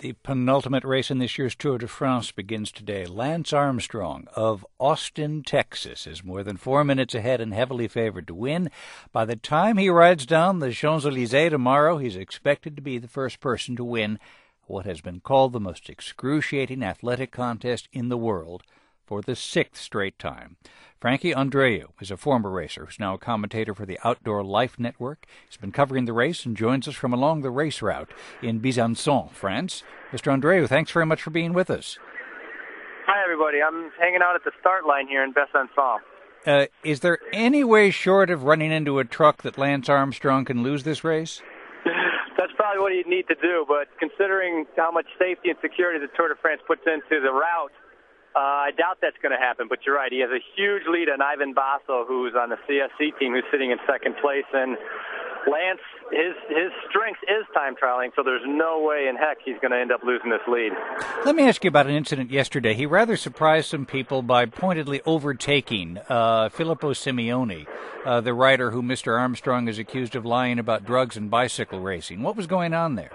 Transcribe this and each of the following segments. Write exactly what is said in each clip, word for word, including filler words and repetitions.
The penultimate race in this year's Tour de France begins today. Lance Armstrong of Austin, Texas, is more than four minutes ahead and heavily favored to win. By the time he rides down the Champs-Élysées tomorrow, he's expected to be the first person to win what has been called the most excruciating athletic contest in the world for the sixth straight time. Frankie Andreu is a former racer who's now a commentator for the Outdoor Life Network. He's been covering the race and joins us from along the race route in Besançon, France. Mister Andreu, thanks very much for being with us. Hi, everybody. I'm hanging out at the start line here in Besançon. Uh, is there any way short of running into a truck that Lance Armstrong can lose this race? That's probably what he'd need to do, but considering how much safety and security the Tour de France puts into the route, Uh, I doubt that's going to happen, but you're right. He has a huge lead on Ivan Basso, who's on the C S C team, who's sitting in second place. And Lance, his his strength is time trialing, so there's no way in heck he's going to end up losing this lead. Let me ask you about an incident yesterday. He rather surprised some people by pointedly overtaking uh, Filippo Simeoni, uh, the rider who Mister Armstrong is accused of lying about drugs and bicycle racing. What was going on there?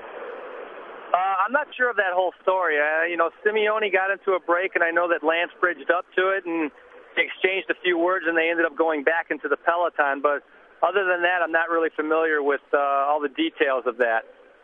I'm not sure of that whole story. Uh, you know, Simeoni got into a break, and I know that Lance bridged up to it and exchanged a few words, and they ended up going back into the peloton. But other than that, I'm not really familiar with uh, all the details of that.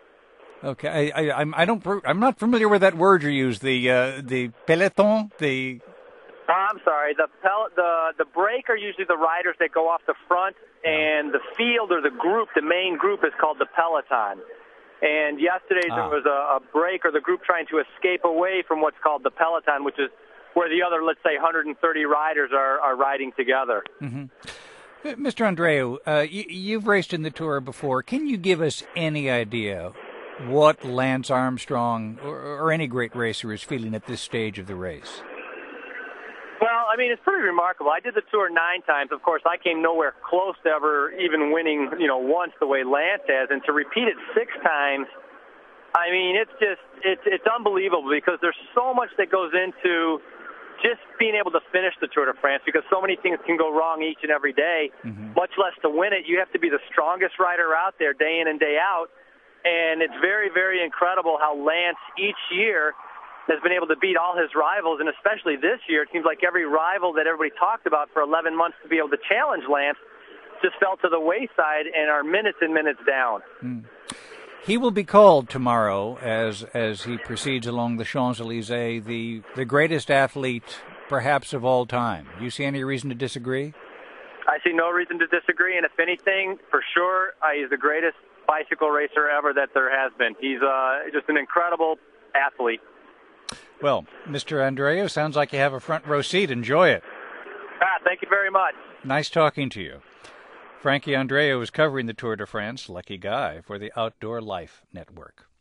Okay, I, I, I'm I don't I'm not familiar with that word you use. The uh, the peloton, the. Uh, I'm sorry. The pel- the the break are usually the riders that go off the front, and the field or the group, the main group, is called the peloton. And yesterday ah. there was a, a break or the group trying to escape away from what's called the peloton, which is where the other, let's say, one hundred thirty riders are, are riding together. Mm-hmm. Mister Andreu, uh, you, you've raced in the Tour before. Can you give us any idea what Lance Armstrong or, or any great racer is feeling at this stage of the race? Well, I mean, it's pretty remarkable. I did the Tour nine times. Of course, I came nowhere close to ever even winning, you know, once the way Lance has. And to repeat it six times, I mean, it's just, it's, it's unbelievable because there's so much that goes into just being able to finish the Tour de France because so many things can go wrong each and every day, mm-hmm. much less to win it. You have to be the strongest rider out there day in and day out. And it's very, very incredible how Lance each year has been able to beat all his rivals, and especially this year, it seems like every rival that everybody talked about for eleven months to be able to challenge Lance just fell to the wayside and are minutes and minutes down. Mm. He will be called tomorrow as as he proceeds along the Champs-Élysées the, the greatest athlete perhaps of all time. Do you see any reason to disagree? I see no reason to disagree, and if anything, for sure, uh, he's the greatest bicycle racer ever that there has been. He's uh, just an incredible athlete. Well, Mister Andreu, sounds like you have a front row seat. Enjoy it. Ah, thank you very much. Nice talking to you. Frankie Andreu is covering the Tour de France, lucky guy, for the Outdoor Life Network.